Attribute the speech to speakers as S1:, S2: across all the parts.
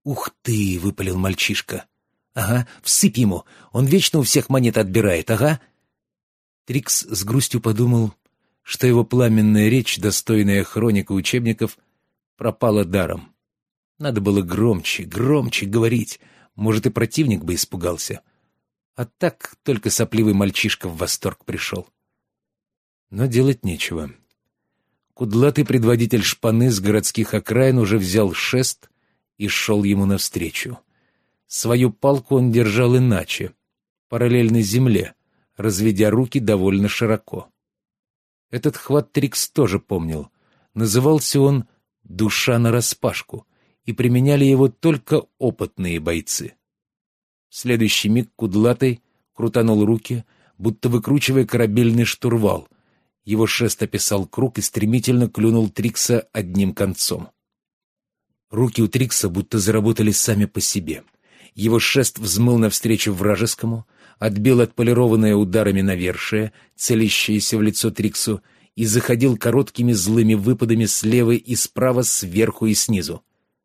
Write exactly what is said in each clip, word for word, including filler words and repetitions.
S1: «Ух ты!» — выпалил мальчишка. «Ага, всыпь ему, он вечно у всех монет отбирает, ага». Трикс с грустью подумал, что его пламенная речь, достойная хроник и учебников, пропала даром. Надо было громче, громче говорить, может, и противник бы испугался. А так только сопливый мальчишка в восторг пришел. Но делать нечего. Кудлатый предводитель шпаны с городских окраин уже взял шест и шел ему навстречу. Свою палку он держал иначе, параллельно земле, разведя руки довольно широко. Этот хват Трикс тоже помнил. Назывался он «душа нараспашку», и применяли его только опытные бойцы. В следующий миг Кудлатый крутанул руки, будто выкручивая корабельный штурвал. Его шест описал круг и стремительно клюнул Трикса одним концом. Руки у Трикса будто заработали сами по себе. Его шест взмыл навстречу вражескому, отбил отполированное ударами навершие, целящееся в лицо Триксу, и заходил короткими злыми выпадами слева и справа, сверху и снизу.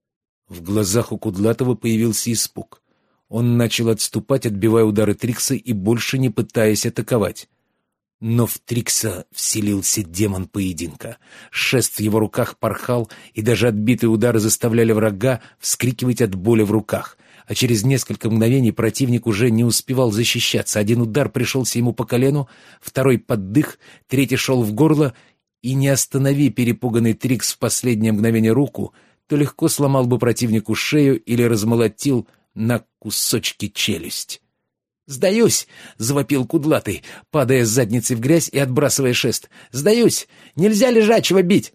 S1: В глазах у Кудлатого появился испуг. Он начал отступать, отбивая удары Трикса и больше не пытаясь атаковать. Но в Трикса вселился демон поединка. Шест в его руках порхал, и даже отбитые удары заставляли врага вскрикивать от боли в руках. А через несколько мгновений противник уже не успевал защищаться. Один удар пришелся ему по колену, второй под дых, третий шел в горло, и не останови перепуганный Трикс в последнее мгновение руку, то легко сломал бы противнику шею или размолотил на кусочки челюсть. «Сдаюсь!» — завопил Кудлатый, падая с задницей в грязь и отбрасывая шест. «Сдаюсь! Нельзя лежачего бить!»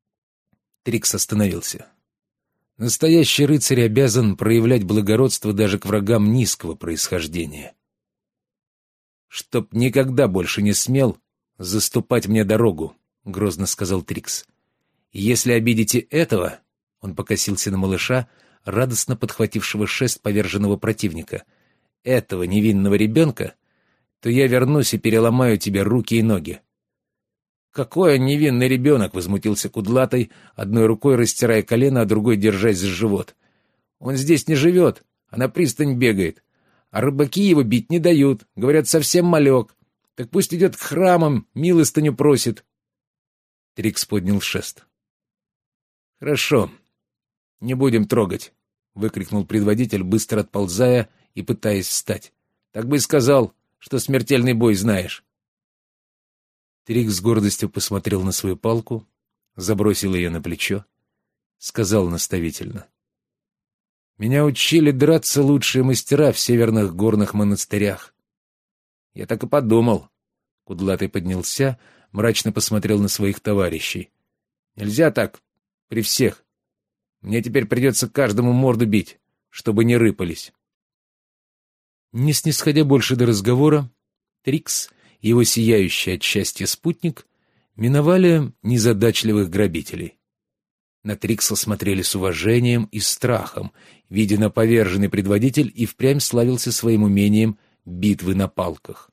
S1: Трикс остановился. Настоящий рыцарь обязан проявлять благородство даже к врагам низкого происхождения. «Чтоб никогда больше не смел заступать мне дорогу», — грозно сказал Трикс. «Если обидите этого...» — он покосился на малыша, радостно подхватившего шест поверженного противника. «Этого невинного ребенка, то я вернусь и переломаю тебе руки и ноги». «Какой он невинный ребенок!» — возмутился Кудлатый, одной рукой растирая колено, а другой держась за живот. «Он здесь не живет, а на пристань бегает. А рыбаки его бить не дают, говорят, совсем малек. Так пусть идет к храмам, милостыню просит». Трикс поднял шест. «Хорошо, не будем трогать», — выкрикнул предводитель, быстро отползая и пытаясь встать. «Так бы и сказал, что смертельный бой знаешь». Трикс с гордостью посмотрел на свою палку, забросил ее на плечо, сказал наставительно: «Меня учили драться лучшие мастера в северных горных монастырях». «Я так и подумал». Кудлатый поднялся, мрачно посмотрел на своих товарищей. «Нельзя так, при всех. Мне теперь придется каждому морду бить, чтобы не рыпались». Не снисходя больше до разговора, Трикс и его сияющий от счастья спутник миновали незадачливых грабителей. На Трикса смотрели с уважением и страхом, видя на поверженный предводитель и впрямь славился своим умением битвы на палках.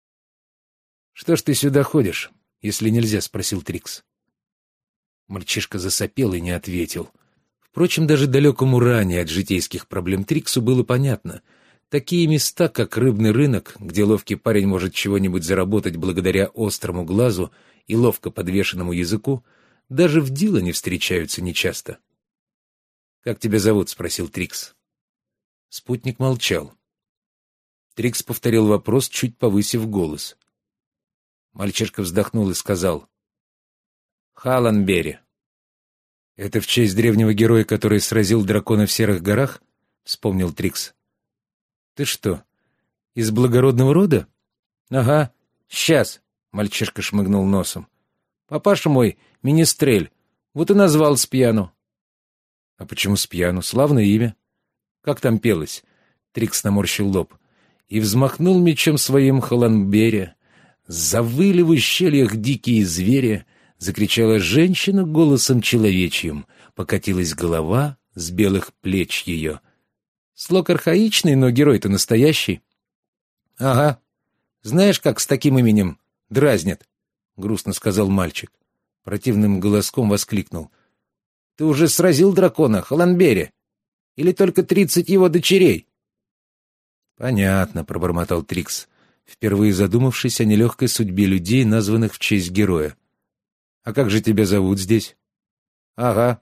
S1: «Что ж ты сюда ходишь, если нельзя?» — спросил Трикс. Мальчишка засопел и не ответил. Впрочем, даже далекому ранее от житейских проблем Триксу было понятно. Такие места, как рыбный рынок, где ловкий парень может чего-нибудь заработать благодаря острому глазу и ловко подвешенному языку, даже в Дилане встречаются нечасто. «Как тебя зовут?» — спросил Трикс. Спутник молчал. Трикс повторил вопрос, чуть повысив голос. Мальчишка вздохнул и сказал: «Халанбери». «Это в честь древнего героя, который сразил дракона в Серых горах?» — вспомнил Трикс. «Ты что, из благородного рода?» «Ага, сейчас», — мальчишка шмыгнул носом. «Папаша мой — министрель, вот и назвал спьяну». «А почему спьяну? Славное имя». «Как там пелось?» — Трикс наморщил лоб. И взмахнул мечом своим Халанбери. Завыли в ущельях дикие звери, закричала женщина голосом человечьим, покатилась голова с белых плеч ее. Слог архаичный, но герой-то настоящий. — Ага. Знаешь, как с таким именем дразнят? — грустно сказал мальчик. Противным голоском воскликнул: — Ты уже сразил дракона, Халанбери? Или только тридцать его дочерей?» «Понятно», — пробормотал Трикс, впервые задумавшись о нелегкой судьбе людей, названных в честь героя. «А как же тебя зовут здесь?» «Ага».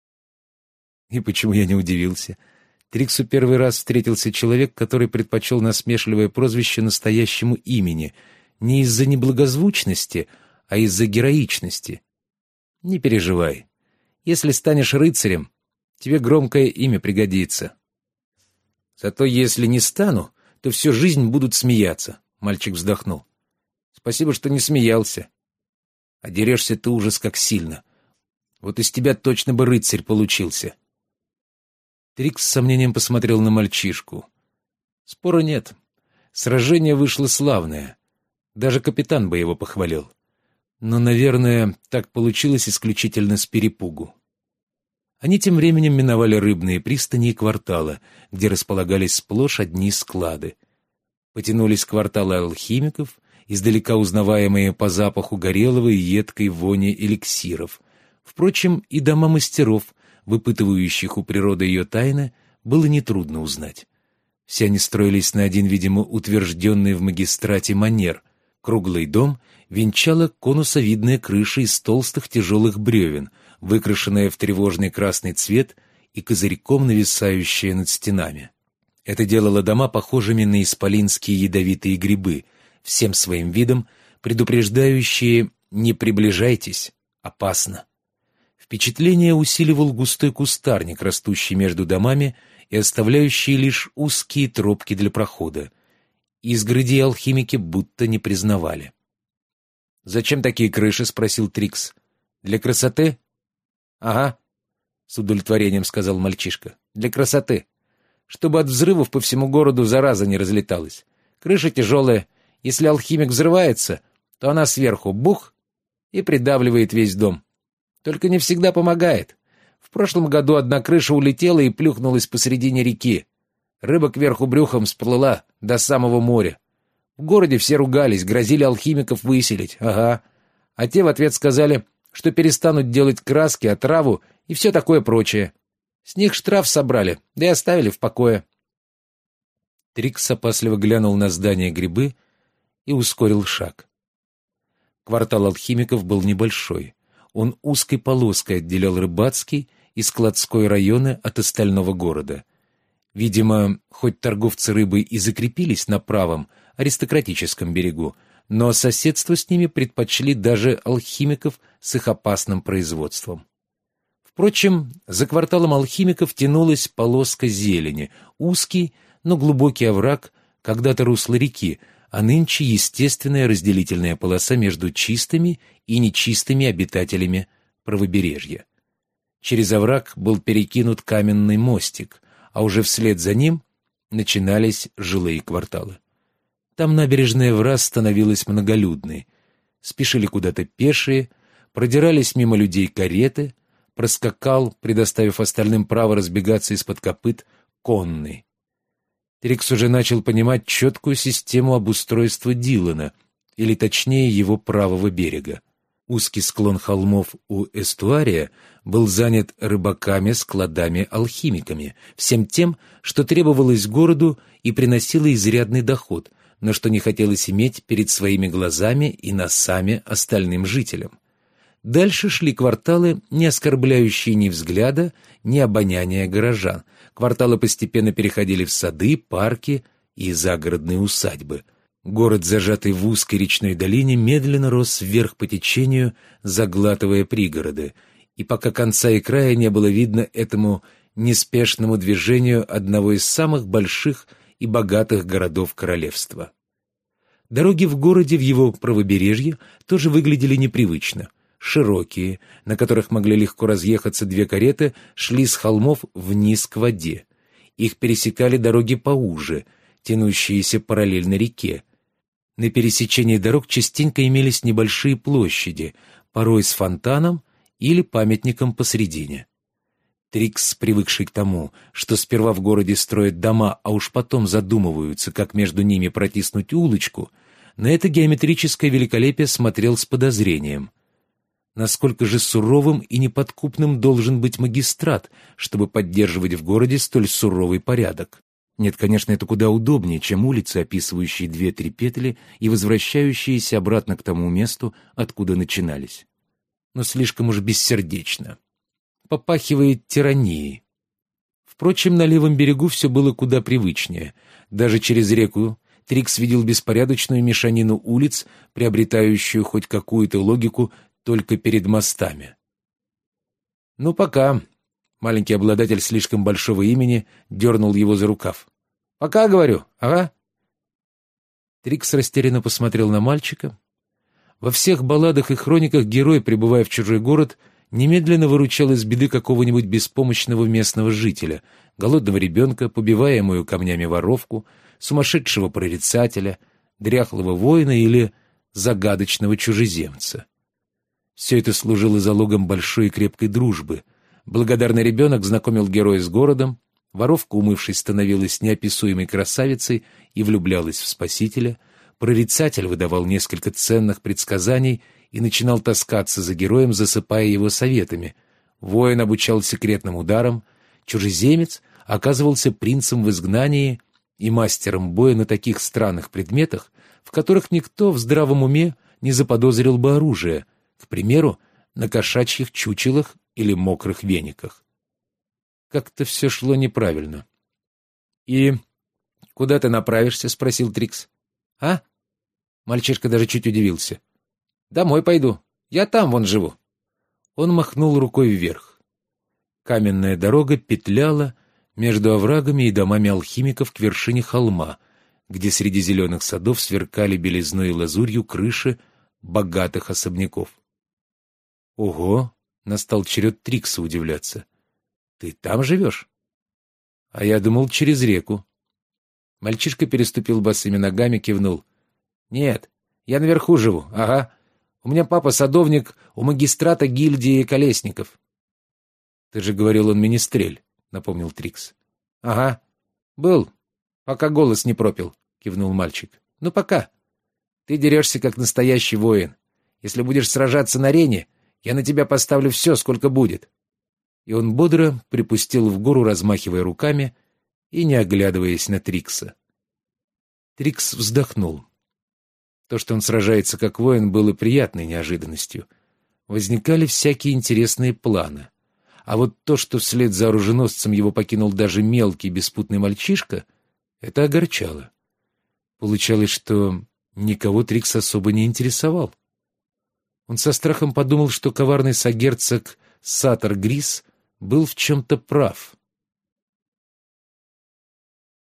S1: И почему я не удивился? Триксу первый раз встретился человек, который предпочел насмешливое прозвище настоящему имени, не из-за неблагозвучности, а из-за героичности. «Не переживай. Если станешь рыцарем, тебе громкое имя пригодится». «Зато если не стану, то всю жизнь будут смеяться», — мальчик вздохнул. «Спасибо, что не смеялся. А дерешься ты ужас как сильно. Вот из тебя точно бы рыцарь получился». Трикс с сомнением посмотрел на мальчишку. Спора нет. Сражение вышло славное. Даже капитан бы его похвалил. Но, наверное, так получилось исключительно с перепугу. Они тем временем миновали рыбные пристани и кварталы, где располагались сплошь одни склады. Потянулись кварталы алхимиков, издалека узнаваемые по запаху горелого и едкой вони эликсиров. Впрочем, и дома мастеров, выпытывающих у природы ее тайны, было нетрудно узнать. Все они строились на один, видимо, утвержденный в магистрате манер. Круглый дом венчала конусовидная крыша из толстых тяжелых бревен, выкрашенная в тревожный красный цвет и козырьком нависающая над стенами. Это делало дома похожими на исполинские ядовитые грибы, всем своим видом предупреждающие «не приближайтесь, опасно». Впечатление усиливал густой кустарник, растущий между домами и оставляющий лишь узкие тропки для прохода. Изгороди алхимики будто не признавали. «Зачем такие крыши?» — спросил Трикс. «Для красоты?» «Ага», — с удовлетворением сказал мальчишка. «Для красоты. Чтобы от взрывов по всему городу зараза не разлеталась. Крыша тяжелая. Если алхимик взрывается, то она сверху бух и придавливает весь дом. Только не всегда помогает. В прошлом году одна крыша улетела и плюхнулась посредине реки. Рыба кверху брюхом всплыла до самого моря. В городе все ругались, грозили алхимиков выселить. Ага. А те в ответ сказали, что перестанут делать краски, отраву и все такое прочее. С них штраф собрали, да и оставили в покое». Трикс опасливо глянул на здание грибы и ускорил шаг. Квартал алхимиков был небольшой. Он узкой полоской отделял рыбацкий и складской районы от остального города. Видимо, хоть торговцы рыбой и закрепились на правом, аристократическом берегу, но соседство с ними предпочли даже алхимиков с их опасным производством. Впрочем, за кварталом алхимиков тянулась полоска зелени, узкий, но глубокий овраг, когда-то русло реки, а нынче естественная разделительная полоса между чистыми и нечистыми обитателями правобережья. Через овраг был перекинут каменный мостик, а уже вслед за ним начинались жилые кварталы. Там набережная враз становилась многолюдной. Спешили куда-то пешие, продирались мимо людей кареты, проскакал, предоставив остальным право разбегаться из-под копыт, конный. Трикс уже начал понимать четкую систему обустройства Дилана, или точнее его правого берега. Узкий склон холмов у эстуария был занят рыбаками, складами, алхимиками, всем тем, что требовалось городу и приносило изрядный доход, но что не хотелось иметь перед своими глазами и носами остальным жителям. Дальше шли кварталы, не оскорбляющие ни взгляда, ни обоняния горожан. Кварталы постепенно переходили в сады, парки и загородные усадьбы. Город, зажатый в узкой речной долине, медленно рос вверх по течению, заглатывая пригороды, и пока конца и края не было видно этому неспешному движению одного из самых больших и богатых городов королевства. Дороги в городе в его правобережье тоже выглядели непривычно. Широкие, на которых могли легко разъехаться две кареты, шли с холмов вниз к воде. Их пересекали дороги поуже, тянущиеся параллельно реке. На пересечении дорог частенько имелись небольшие площади, порой с фонтаном или памятником посредине. Трикс, привыкший к тому, что сперва в городе строят дома, а уж потом задумываются, как между ними протиснуть улочку, на это геометрическое великолепие смотрел с подозрением. насколько же суровым и неподкупным должен быть магистрат, чтобы поддерживать в городе столь суровый порядок. Нет, конечно, это куда удобнее, чем улицы, описывающие две-три петли и возвращающиеся обратно к тому месту, откуда начинались. Но слишком уж бессердечно. Попахивает тиранией. Впрочем, на левом берегу все было куда привычнее. Даже через реку Трикс видел беспорядочную мешанину улиц, приобретающую хоть какую-то логику только перед мостами. «Ну, пока». Маленький обладатель слишком большого имени дернул его за рукав. «Пока, говорю, ага». Трикс растерянно посмотрел на мальчика. Во всех балладах и хрониках герой, прибывая в чужой город, немедленно выручал из беды какого-нибудь беспомощного местного жителя, голодного ребенка, побиваемую камнями воровку, сумасшедшего прорицателя, дряхлого воина или загадочного чужеземца. Все это служило залогом большой и крепкой дружбы. Благодарный ребенок знакомил героя с городом, воровка, умывшись, становилась неописуемой красавицей и влюблялась в спасителя, прорицатель выдавал несколько ценных предсказаний и начинал таскаться за героем, засыпая его советами. Воин обучал секретным ударам, чужеземец оказывался принцем в изгнании и мастером боя на таких странных предметах, в которых никто в здравом уме не заподозрил бы оружие, к примеру, на кошачьих чучелах или мокрых вениках. Как-то все шло неправильно. «И куда ты направишься?» — спросил Трикс. «А?» Мальчишка даже чуть удивился. «Домой пойду. Я там вон живу». Он махнул рукой вверх. Каменная дорога петляла между оврагами и домами алхимиков к вершине холма, где среди зеленых садов сверкали белизной и лазурью крыши богатых особняков. «Ого!» — настал черед Трикса удивляться. «Ты там живешь?» «А я думал, через реку». Мальчишка переступил босыми ногами, кивнул. «Нет, я наверху живу, ага. У меня папа садовник у магистрата гильдии колесников». «Ты же говорил, он министрель», — напомнил Трикс. «Ага, был, пока голос не пропил», — кивнул мальчик. «Ну, пока. Ты дерешься, как настоящий воин. Если будешь сражаться на арене, я на тебя поставлю все, сколько будет». И он бодро припустил в гору, размахивая руками и не оглядываясь на Трикса. Трикс вздохнул. То, что он сражается как воин, было приятной неожиданностью. Возникали всякие интересные планы. А вот то, что вслед за оруженосцем его покинул даже мелкий беспутный мальчишка, это огорчало. Получалось, что никого Трикс особо не интересовал. Он со страхом подумал, что коварный сагерцог Сатор Грис был в чем-то прав.